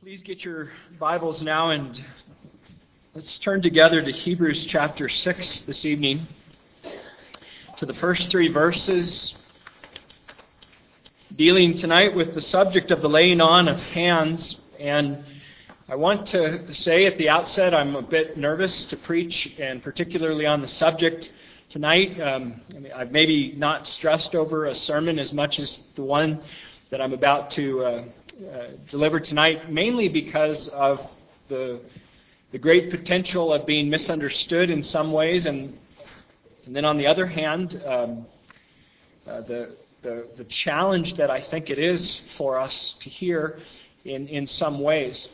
Please get your Bibles now and let's turn together to Hebrews chapter 6 this evening, to the first three verses, dealing tonight with the subject of the laying on of hands. And I want to say at the outset, I'm a bit nervous to preach, and particularly on the subject tonight. I've maybe not stressed over a sermon as much as the one that I'm about to deliver tonight, mainly because of the great potential of being misunderstood in some ways, and then on the other hand, the challenge that I think it is for us to hear in some ways.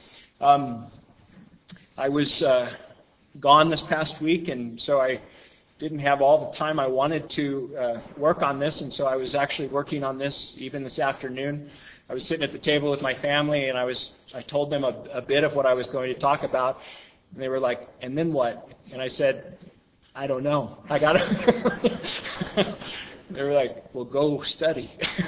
I was gone this past week, and so I didn't have all the time I wanted to work on this, and so I was actually working on this even this afternoon. I was sitting at the table with my family, and I told them a bit of what I was going to talk about, and they were like, "And then what?" And I said, "I don't know. I got to." They were like, "Well, go study."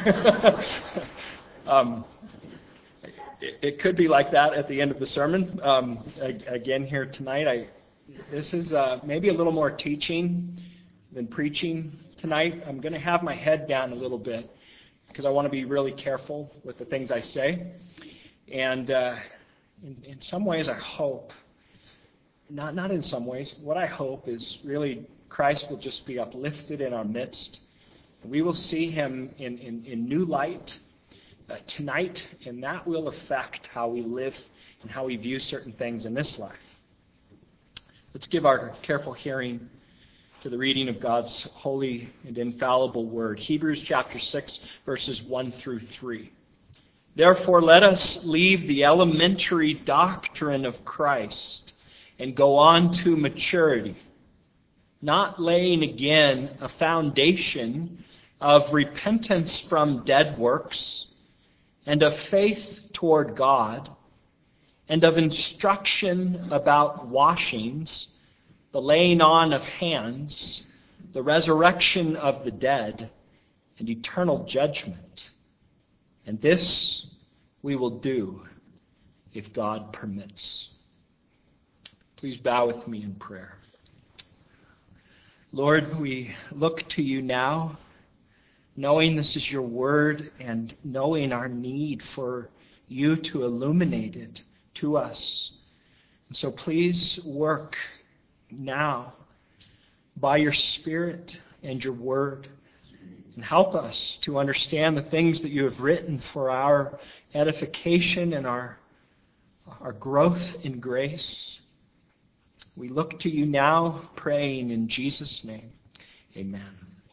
It could be like that at the end of the sermon. Again, here tonight, this is maybe a little more teaching than preaching tonight. I'm going to have my head down a little bit, because I want to be really careful with the things I say. And in some ways, I hope, not in some ways, what I hope is really Christ will just be uplifted in our midst. We will see Him in new light tonight, and that will affect how we live and how we view certain things in this life. Let's give our careful hearing to the reading of God's holy and infallible word. Hebrews chapter 6, verses 1 through 3. Therefore, let us leave the elementary doctrine of Christ and go on to maturity, not laying again a foundation of repentance from dead works, and of faith toward God, and of instruction about washings, the laying on of hands, the resurrection of the dead, and eternal judgment. And this we will do if God permits. Please bow with me in prayer. Lord, we look to you now, knowing this is your word and knowing our need for you to illuminate it to us. And so please work now by your Spirit and your word, and help us to understand the things that you have written for our edification and our growth in grace. We look to you now, praying in Jesus' name. Amen.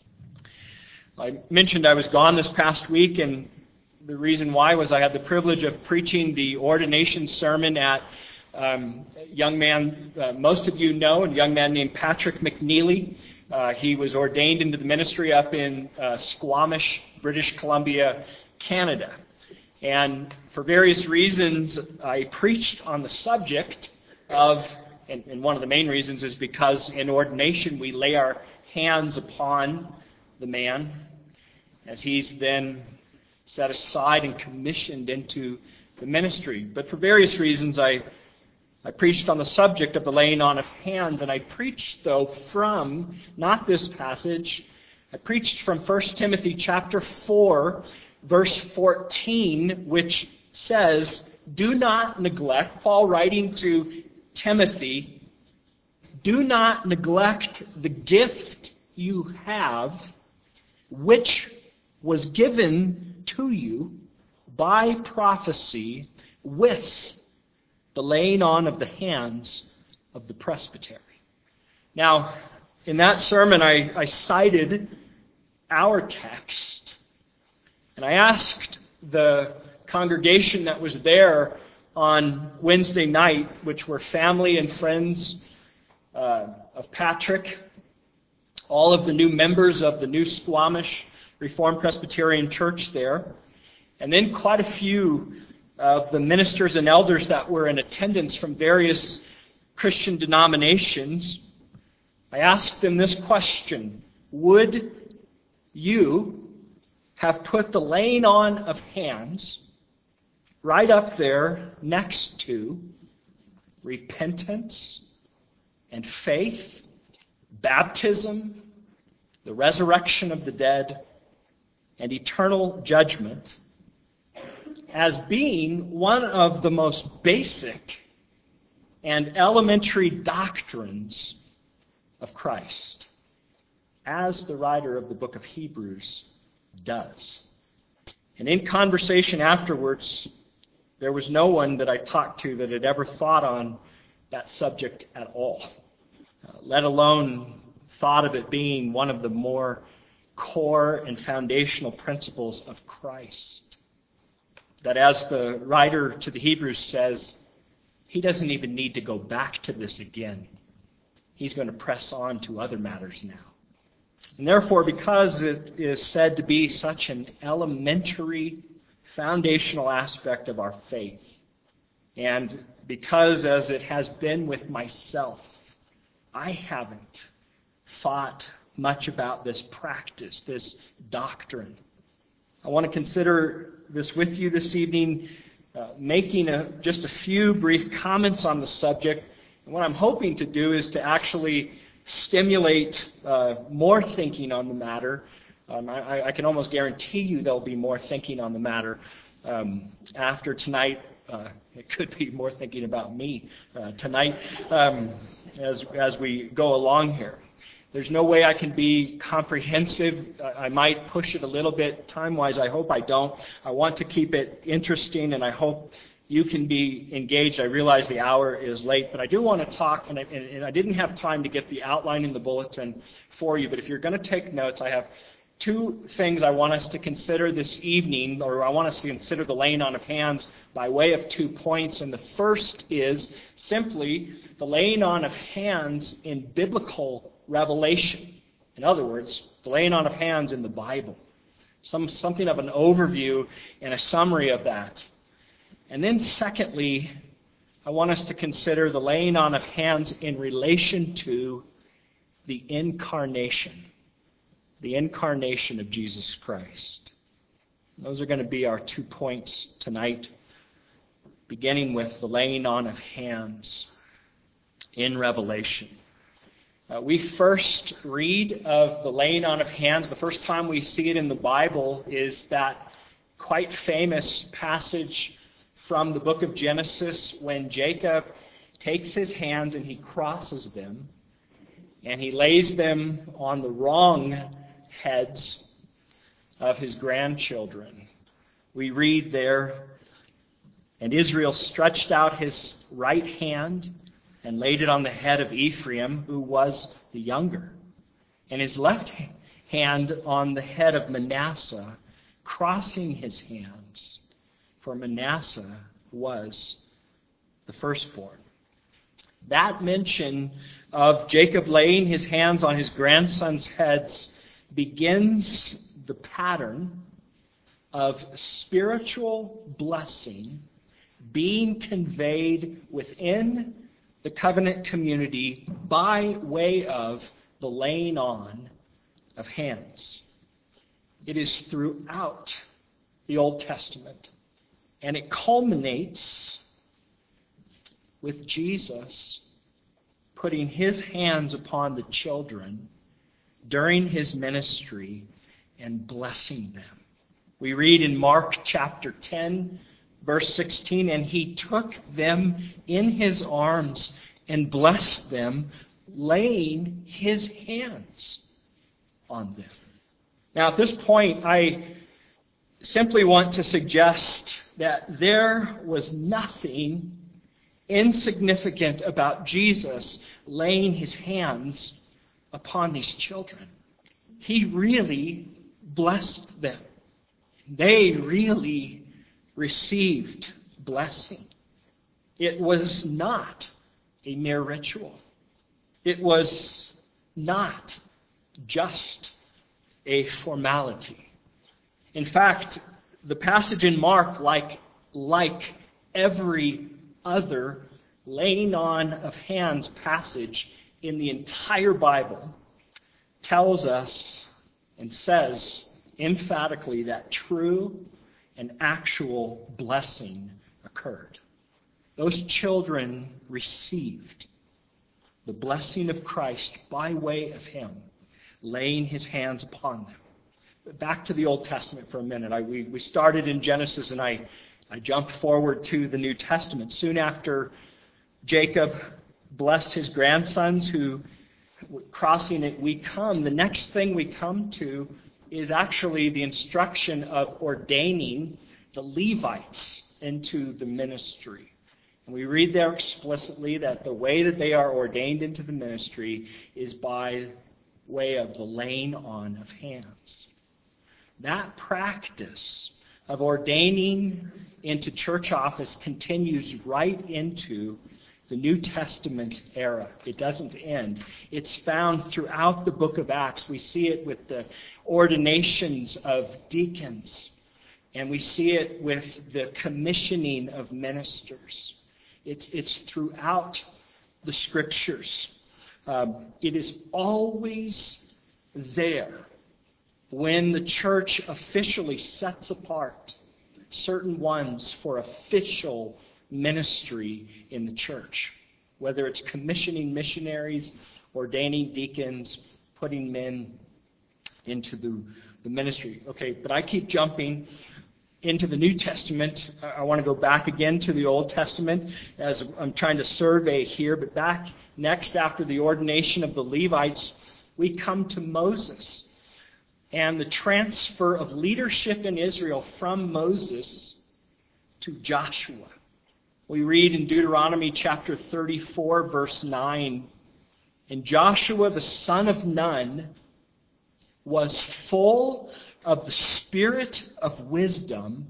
I mentioned I was gone this past week, and the reason why was I had the privilege of preaching the ordination sermon at a young man most of you know, a young man named Patrick McNeely. He was ordained into the ministry up in Squamish, British Columbia, Canada. And for various reasons, I preached on the subject of, and one of the main reasons is because in ordination we lay our hands upon the man as he's then set aside and commissioned into the ministry. But for various reasons, I preached on the subject of the laying on of hands, and I preached, though, from, not this passage, I preached from 1 Timothy chapter 4, verse 14, which says, "Do not neglect," Paul writing to Timothy, "do not neglect the gift you have, which was given to you by prophecy with the laying on of the hands of the presbytery." Now, in that sermon, I cited our text, and I asked the congregation that was there on Wednesday night, which were family and friends of Patrick, all of the new members of the New Squamish Reformed Presbyterian Church there, and then quite a few of the ministers and elders that were in attendance from various Christian denominations. I asked them this question: would you have put the laying on of hands right up there next to repentance and faith, baptism, the resurrection of the dead, and eternal judgment as being one of the most basic and elementary doctrines of Christ, as the writer of the book of Hebrews does. And in conversation afterwards, there was no one that I talked to that had ever thought on that subject at all, let alone thought of it being one of the more core and foundational principles of Christ. That, as the writer to the Hebrews says, he doesn't even need to go back to this again. He's going to press on to other matters now. And therefore, because it is said to be such an elementary, foundational aspect of our faith, and because, as it has been with myself, I haven't thought much about this practice, this doctrine, I want to consider this with you this evening, making just a few brief comments on the subject. And what I'm hoping to do is to actually stimulate more thinking on the matter. I can almost guarantee you there'll be more thinking on the matter after tonight. It could be more thinking about me tonight as we go along here. There's no way I can be comprehensive. I might push it a little bit time-wise. I hope I don't. I want to keep it interesting, and I hope you can be engaged. I realize the hour is late, but I do want to talk, and I didn't have time to get the outline in the bulletin for you, but if you're going to take notes, I have two things I want us to consider this evening, or I want us to consider the laying on of hands by way of 2 points. And the first is simply the laying on of hands in biblical revelation. In other words, the laying on of hands in the Bible. Something of an overview and a summary of that. And then secondly, I want us to consider the laying on of hands in relation to the incarnation. The incarnation of Jesus Christ. Those are going to be our 2 points tonight, beginning with the laying on of hands in Revelation. We first read of the laying on of hands. The first time we see it in the Bible is that quite famous passage from the book of Genesis when Jacob takes his hands and he crosses them and he lays them on the wrong heads of his grandchildren. We read there, and Israel stretched out his right hand and laid it on the head of Ephraim, who was the younger, and his left hand on the head of Manasseh, crossing his hands, for Manasseh was the firstborn. That mention of Jacob laying his hands on his grandsons' heads begins the pattern of spiritual blessing being conveyed within the covenant community by way of the laying on of hands. It is throughout the Old Testament, and it culminates with Jesus putting his hands upon the children during his ministry and blessing them. We read in Mark chapter 10, verse 16, and he took them in his arms and blessed them, laying his hands on them. Now, at this point, I simply want to suggest that there was nothing insignificant about Jesus laying his hands upon these children. He really blessed them. They really received blessing. It was not a mere ritual. It was not just a formality. In fact, the passage in Mark, like every other laying on of hands passage in the entire Bible, tells us and says emphatically that true an actual blessing occurred. Those children received the blessing of Christ by way of Him laying His hands upon them. Back to the Old Testament for a minute. We started in Genesis, and I jumped forward to the New Testament. Soon after Jacob blessed his grandsons who crossing it, the next thing we come to is actually the instruction of ordaining the Levites into the ministry. And we read there explicitly that the way that they are ordained into the ministry is by way of the laying on of hands. That practice of ordaining into church office continues right into the New Testament era. It doesn't end. It's found throughout the book of Acts. We see it with the ordinations of deacons, and we see it with the commissioning of ministers. It's throughout the Scriptures. It is always there when the church officially sets apart certain ones for official ministry in the church. Whether it's commissioning missionaries, ordaining deacons, putting men into the ministry. Okay, but I keep jumping into the New Testament. I want to go back again to the Old Testament as I'm trying to survey here. But back next, after the ordination of the Levites, we come to Moses and the transfer of leadership in Israel from Moses to Joshua. We read in Deuteronomy chapter 34, verse 9, "And Joshua the son of Nun was full of the spirit of wisdom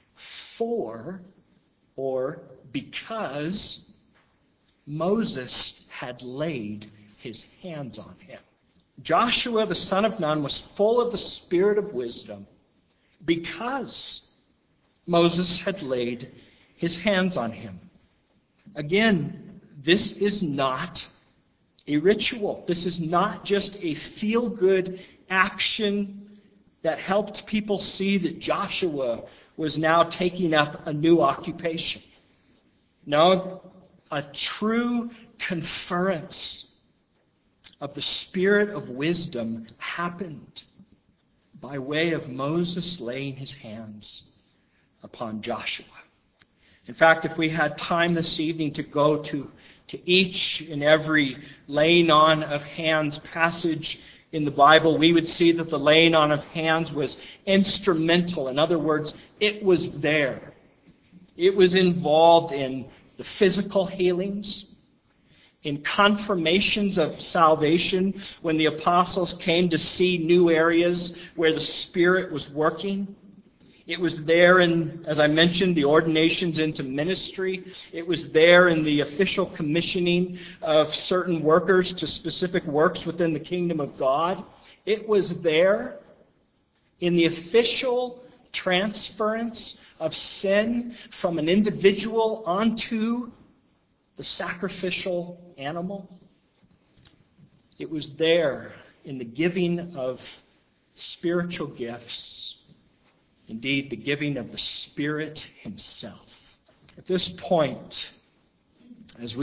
because Moses had laid his hands on him." Joshua the son of Nun was full of the spirit of wisdom because Moses had laid his hands on him. Again, this is not a ritual. This is not just a feel-good action that helped people see that Joshua was now taking up a new occupation. No, a true conference of the spirit of wisdom happened by way of Moses laying his hands upon Joshua. In fact, if we had time this evening to go to each and every laying on of hands passage in the Bible, we would see that the laying on of hands was instrumental. In other words, it was there. It was involved in the physical healings, in confirmations of salvation when the apostles came to see new areas where the Spirit was working. It was there in, as I mentioned, the ordinations into ministry. It was there in the official commissioning of certain workers to specific works within the kingdom of God. It was there in the official transference of sin from an individual onto the sacrificial animal. It was there in the giving of spiritual gifts. Indeed, the giving of the Spirit Himself. At this point, it's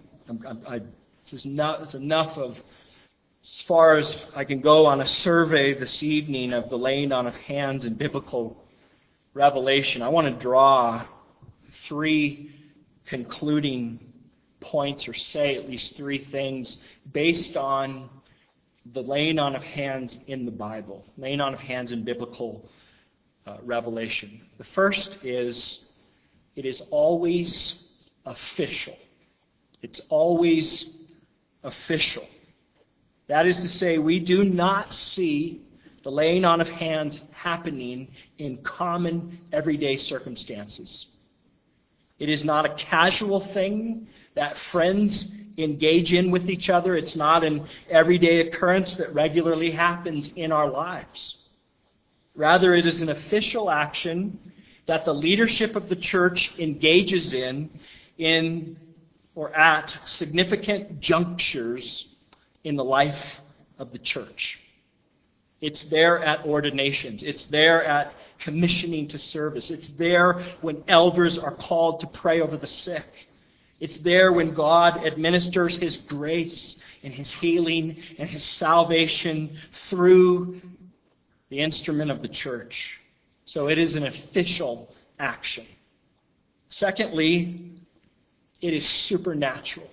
enough of, as far as I can go on a survey this evening of the laying on of hands in biblical revelation. I want to draw 3 concluding points, or say at least 3 things based on the laying on of hands in the Bible, laying on of hands in biblical revelation. The first is, it is always official. It's always official. That is to say, we do not see the laying on of hands happening in common everyday circumstances. It is not a casual thing that friends engage in with each other. It's not an everyday occurrence that regularly happens in our lives. Rather, it is an official action that the leadership of the church engages in or at significant junctures in the life of the church. It's there at ordinations. It's there at commissioning to service. It's there when elders are called to pray over the sick. It's there when God administers His grace and His healing and His salvation through the instrument of the church. So it is an official action. Secondly, it is supernatural.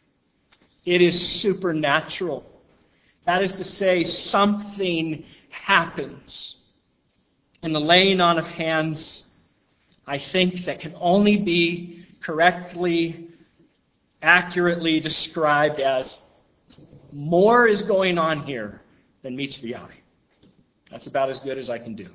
It is supernatural. That is to say, something happens. And the laying on of hands, I think, that can only be correctly, accurately described as more is going on here than meets the eye. That's about as good as I can do.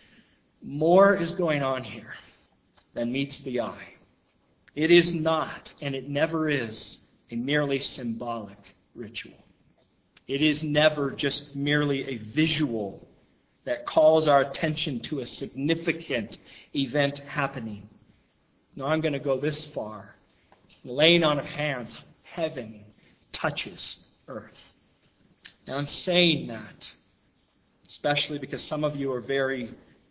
More is going on here than meets the eye. It is not, and it never is, a merely symbolic ritual. It is never just merely a visual that calls our attention to a significant event happening. No, I'm going to go this far. The laying on of hands, heaven touches earth. Now I'm saying that, especially because some of you are very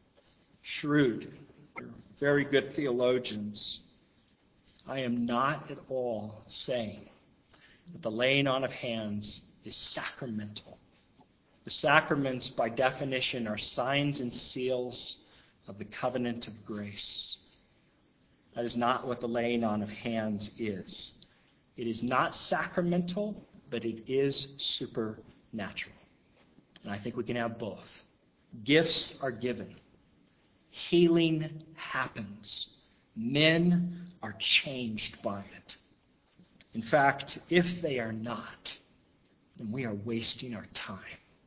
shrewd, you're very good theologians. I am not at all saying that the laying on of hands is sacramental. The sacraments, by definition, are signs and seals of the covenant of grace. That is not what the laying on of hands is. It is not sacramental, but it is supernatural. And I think we can have both. Gifts are given. Healing happens. Men are changed by it. In fact, if they are not, then we are wasting our time.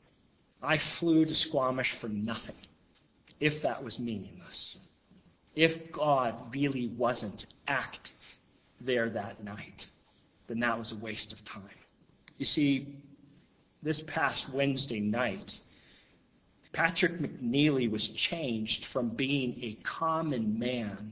I flew to Squamish for nothing, if that was meaningless. If God really wasn't active there that night, then that was a waste of time. You see, this past Wednesday night, Patrick McNeely was changed from being a common man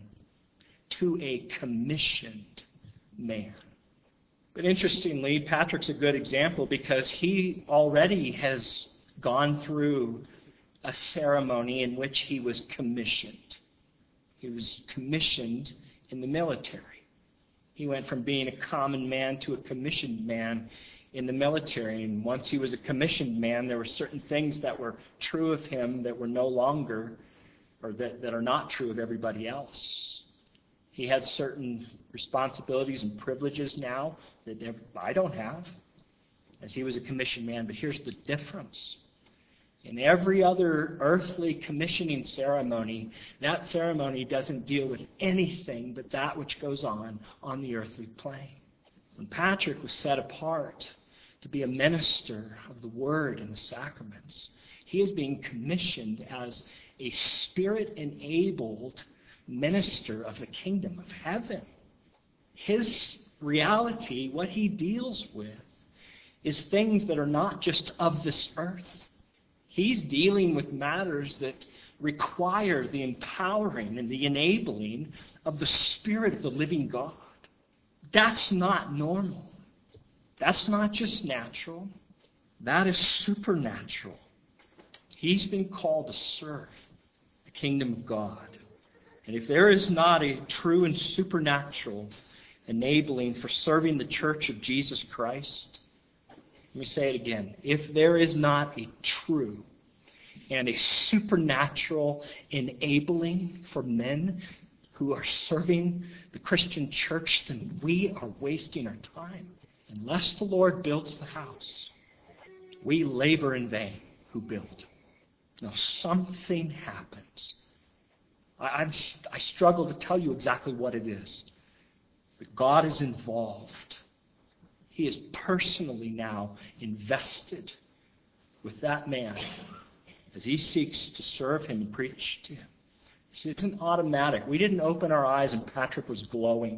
to a commissioned man. But interestingly, Patrick's a good example because he already has gone through a ceremony in which he was commissioned. He was commissioned in the military. He went from being a common man to a commissioned man in the military. And once he was a commissioned man, there were certain things that were true of him that were no longer, or that are not true of everybody else. He had certain responsibilities and privileges now that I don't have, as he was a commissioned man. But here's the difference. In every other earthly commissioning ceremony, that ceremony doesn't deal with anything but that which goes on the earthly plane. When Patrick was set apart to be a minister of the Word and the sacraments, he is being commissioned as a Spirit-enabled minister of the kingdom of heaven. His reality, what he deals with, is things that are not just of this earth. He's dealing with matters that require the empowering and the enabling of the Spirit of the living God. That's not normal. That's not just natural. That is supernatural. He's been called to serve the kingdom of God. And if there is not a true and supernatural enabling for serving the church of Jesus Christ, let me say it again. If there is not a true and a supernatural enabling for men who are serving the Christian church, then we are wasting our time. Unless the Lord builds the house, we labor in vain who build. Now, something happens. I struggle to tell you exactly what it is. But God is involved. He is personally now invested with that man as he seeks to serve him and preach to him. See, it isn't automatic. We didn't open our eyes and Patrick was glowing.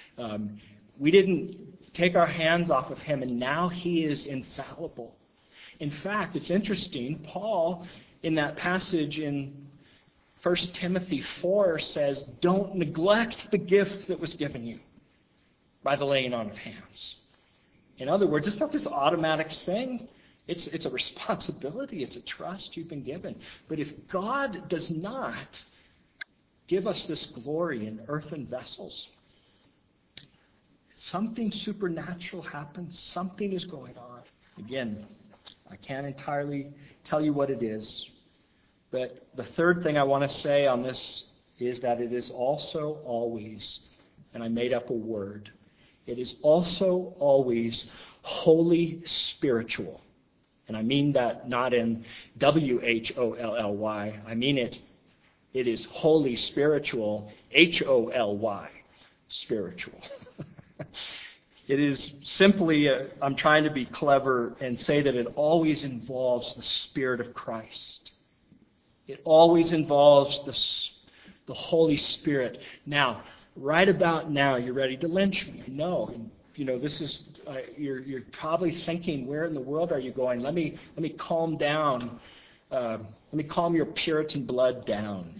We didn't take our hands off of him and now he is infallible. In fact, it's interesting. Paul, in that passage in 1 Timothy 4, says, don't neglect the gift that was given you by the laying on of hands. In other words, it's not this automatic thing. It's a responsibility. It's a trust you've been given. But if God does not give us this glory in earthen vessels, something supernatural happens. Something is going on. Again, I can't entirely tell you what it is. But the third thing I want to say on this is that it is also always, and I made up a word, it is also always wholly spiritual. And I mean that not in WHOLLY. I mean it is wholly spiritual, HOLY, spiritual. It is simply, I'm trying to be clever and say that it always involves the Spirit of Christ. It always involves the Holy Spirit. Now, right about now, you're ready to lynch me. No, this is you're probably thinking, where in the world are you going? Let me calm down. Let me calm your Puritan blood down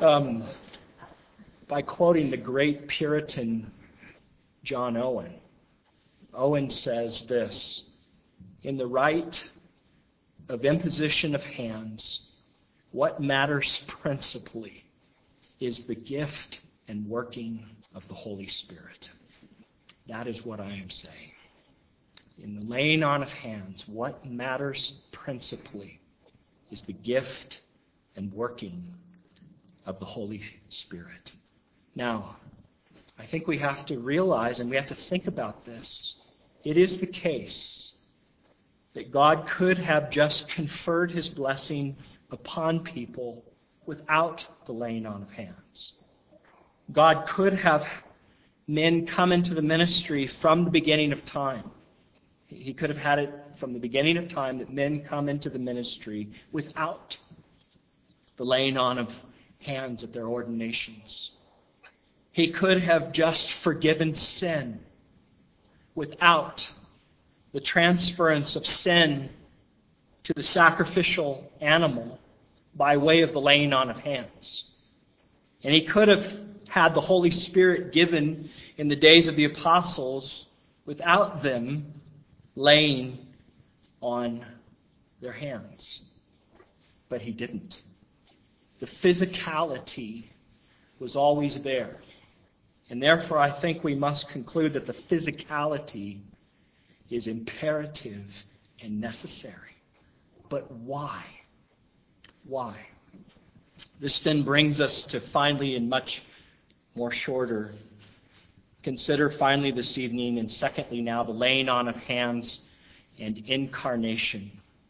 by quoting the great Puritan John Owen. Owen says this: in the rite of imposition of hands, what matters principally is the gift and working of the Holy Spirit. That is what I am saying. In the laying on of hands, what matters principally is the gift and working of the Holy Spirit. Now, I think we have to realize and we have to think about this. It is the case that God could have just conferred His blessing upon people without the laying on of hands. God could have men come into the ministry from the beginning of time. He could have had it from the beginning of time that men come into the ministry without the laying on of hands at their ordinations. He could have just forgiven sin without the transference of sin to the sacrificial animal by way of the laying on of hands. And He could have had the Holy Spirit given in the days of the apostles without them laying on their hands. But He didn't. The physicality was always there. And therefore, I think we must conclude that the physicality is imperative and necessary. But why? Why? This then brings us to finally, and much more shorter, consider finally this evening, and secondly now, the laying on of hands and incarnation.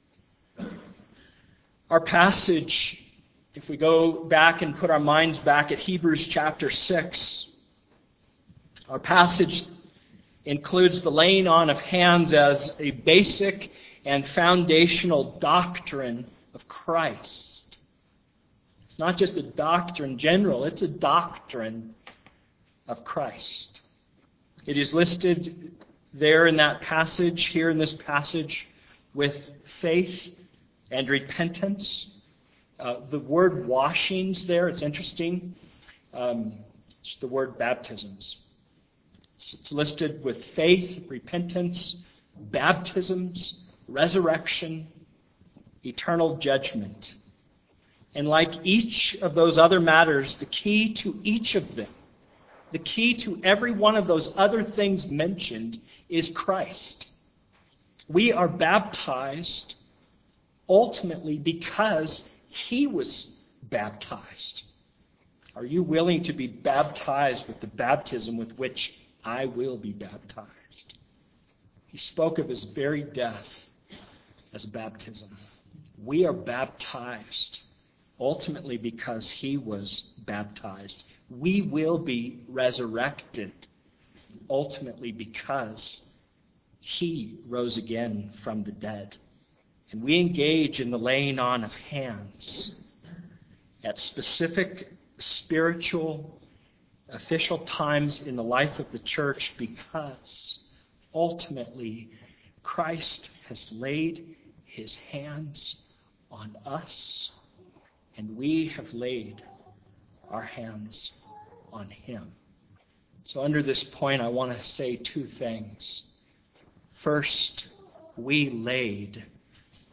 Our passage, if we go back and put our minds back at Hebrews chapter 6, our passage includes the laying on of hands as a basic and foundational doctrine of Christ. It's not just a doctrine general, it's a doctrine of Christ. It is listed there in that passage, here in this passage, with faith and repentance. The word washings there, it's interesting. It's the word baptisms. It's listed with faith, repentance, baptisms, resurrection, eternal judgment. And like each of those other matters, the key to each of them, the key to every one of those other things mentioned is Christ. We are baptized ultimately because He was baptized. Are you willing to be baptized with the baptism with which I will be baptized? He spoke of His very death as baptism. We are baptized ultimately because He was baptized. We will be resurrected ultimately because He rose again from the dead. And we engage in the laying on of hands at specific spiritual, official times in the life of the church because ultimately Christ has laid His hands on us and we have laid our hands on Him. So under this point, I want to say two things. First, we laid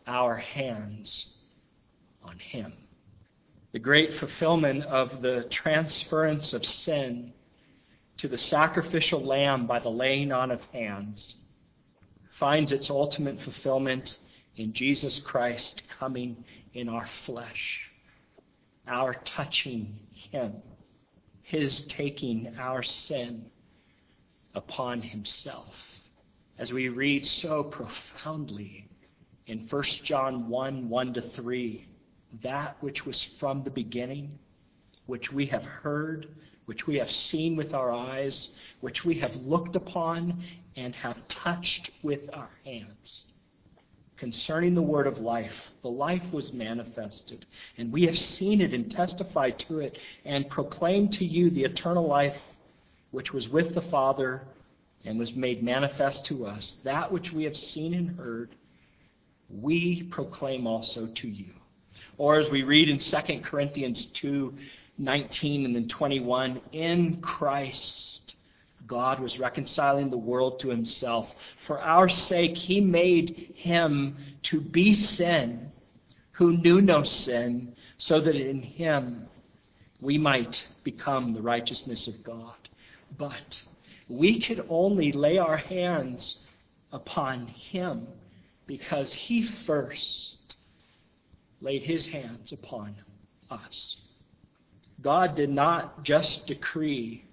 our hands on him. The great fulfillment of the transference of sin to the sacrificial lamb by the laying on of hands finds its ultimate fulfillment in Jesus Christ coming in our flesh, our touching him, his taking our sin upon himself. As we read so profoundly in 1 John 1, 1-3, that which was from the beginning, which we have heard, which we have seen with our eyes, which we have looked upon and have touched with our hands. Concerning the word of life, the life was manifested, and we have seen it and testified to it and proclaimed to you the eternal life which was with the Father and was made manifest to us. That which we have seen and heard, we proclaim also to you. Or as we read in 2 Corinthians 2:19 and then 21, in Christ, God was reconciling the world to himself. For our sake, he made him to be sin, who knew no sin, so that in him we might become the righteousness of God. But we could only lay our hands upon him because he first laid his hands upon us. God did not just decree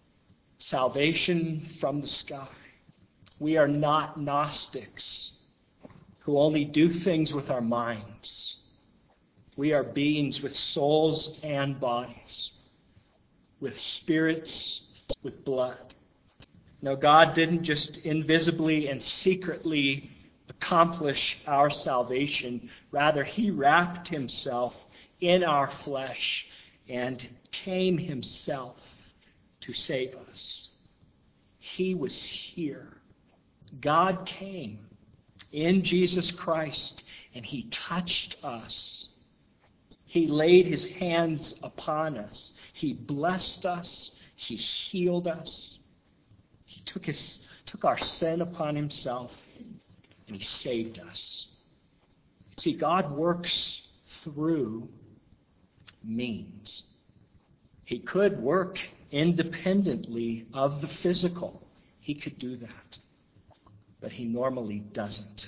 salvation from the sky. We are not Gnostics who only do things with our minds. We are beings with souls and bodies, with spirits, with blood. No, God didn't just invisibly and secretly accomplish our salvation. Rather, he wrapped himself in our flesh and came himself to save us. He was here. God came in Jesus Christ and he touched us. He laid his hands upon us. He blessed us. He healed us. He took our sin upon himself and he saved us. See, God works through means. He could work independently of the physical. He could do that. But he normally doesn't.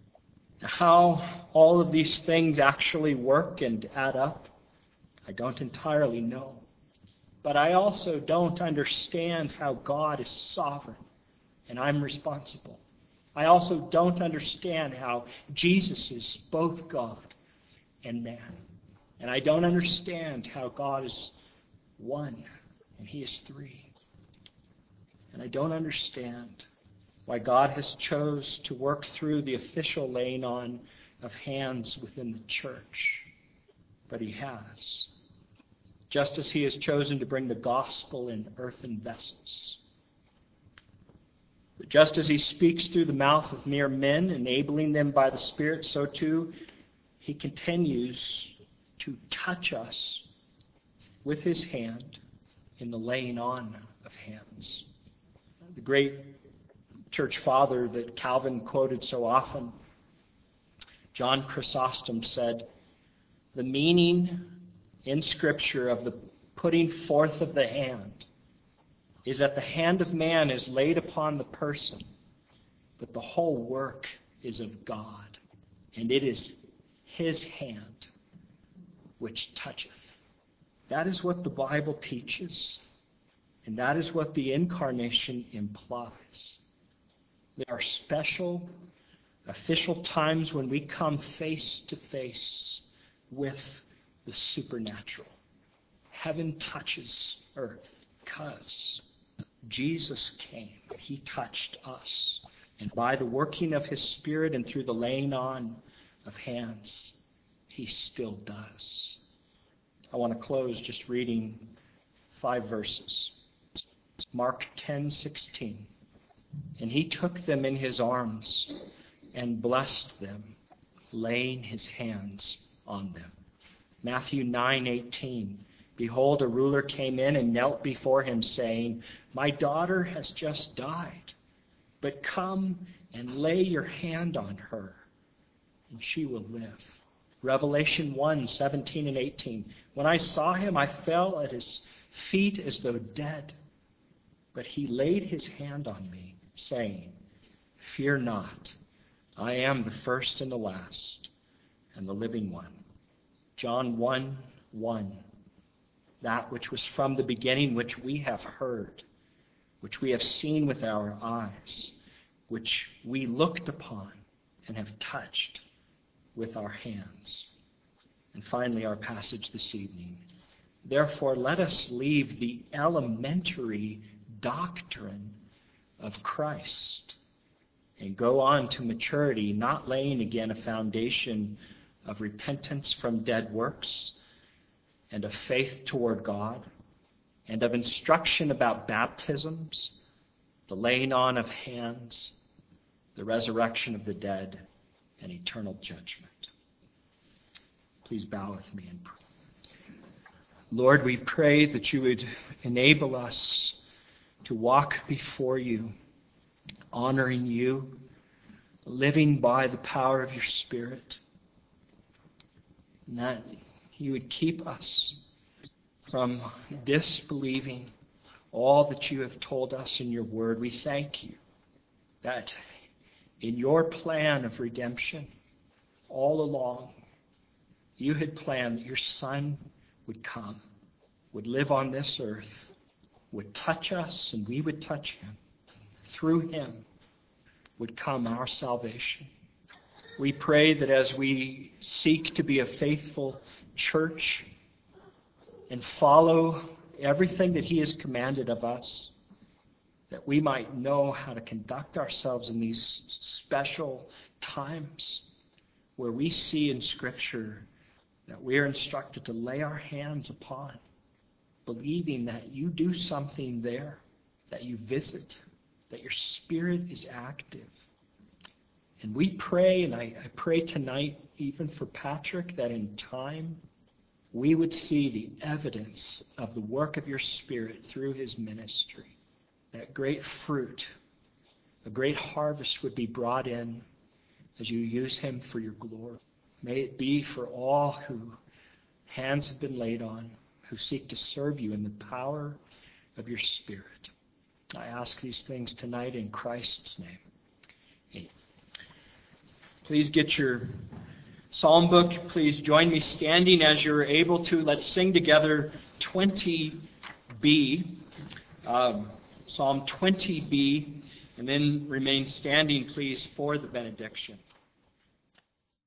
How all of these things actually work and add up, I don't entirely know. But I also don't understand how God is sovereign and I'm responsible. I also don't understand how Jesus is both God and man. And I don't understand how God is one and he is three. And I don't understand why God has chose to work through the official laying on of hands within the church. But he has. Just as he has chosen to bring the gospel in earthen vessels. But just as he speaks through the mouth of mere men, enabling them by the Spirit, so too he continues to touch us with his hand in the laying on of hands. The great church father that Calvin quoted so often, John Chrysostom, said, the meaning in Scripture of the putting forth of the hand is that the hand of man is laid upon the person, but the whole work is of God, and it is his hand which toucheth. That is what the Bible teaches, and that is what the incarnation implies. There are special, official times when we come face to face with the supernatural. Heaven touches earth because Jesus came. He touched us. And by the working of his Spirit and through the laying on of hands, he still does. I want to close just reading 5 verses. Mark 10:16. And he took them in his arms and blessed them, laying his hands on them. Matthew 9:18. Behold, a ruler came in and knelt before him, saying, my daughter has just died, but come and lay your hand on her, and she will live. Revelation 1:17 and 18. When I saw him, I fell at his feet as though dead. But he laid his hand on me, saying, Fear not, I am the first and the last, and the living one. John 1:1. That which was from the beginning, which we have heard, which we have seen with our eyes, which we looked upon and have touched with our hands. And finally, our passage this evening. Therefore, let us leave the elementary doctrine of Christ and go on to maturity, not laying again a foundation of repentance from dead works and of faith toward God and of instruction about baptisms, the laying on of hands, the resurrection of the dead, and eternal judgment. Please bow with me in prayer. Lord, we pray that you would enable us to walk before you, honoring you, living by the power of your Spirit, and that you would keep us from disbelieving all that you have told us in your word. We thank you that in your plan of redemption, all along, you had planned that your Son would come, would live on this earth, would touch us, and we would touch him. Through him would come our salvation. We pray that as we seek to be a faithful church and follow everything that he has commanded of us, that we might know how to conduct ourselves in these special times where we see in Scripture that we are instructed to lay our hands upon, believing that you do something there, that you visit, that your Spirit is active. And we pray, and I pray tonight, even for Patrick, that in time we would see the evidence of the work of your Spirit through his ministry. That great fruit, a great harvest would be brought in as you use him for your glory. May it be for all who hands have been laid on, who seek to serve you in the power of your Spirit. I ask these things tonight in Christ's name. Amen. Please get your psalm book. Please join me standing as you're able to. Let's sing together 20B, Psalm 20B, and then remain standing, please, for the benediction.